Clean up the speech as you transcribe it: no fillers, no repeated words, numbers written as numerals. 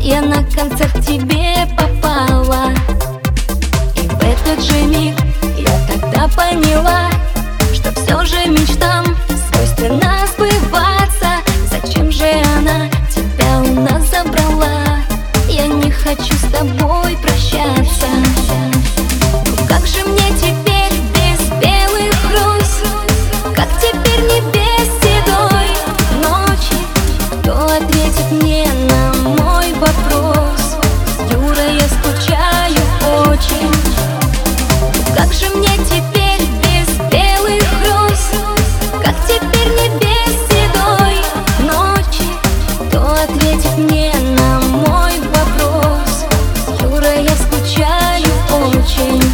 я на концерт к тебе попала. И в этот же миг я тогда поняла, что все же мечтам свойственно сбываться. Зачем же она тебя у нас забрала? Я не хочу с тобой прощаться. Ну как же мне теперь без белых роз? Как теперь не без седой ночи? Кто ответит мне на мой вопрос? Юра, я скучаю очень. Ну как же мне теперь без белых роз? Как теперь не без седой ночи? Кто ответит мне на мой вопрос? Юра, я скучаю очень.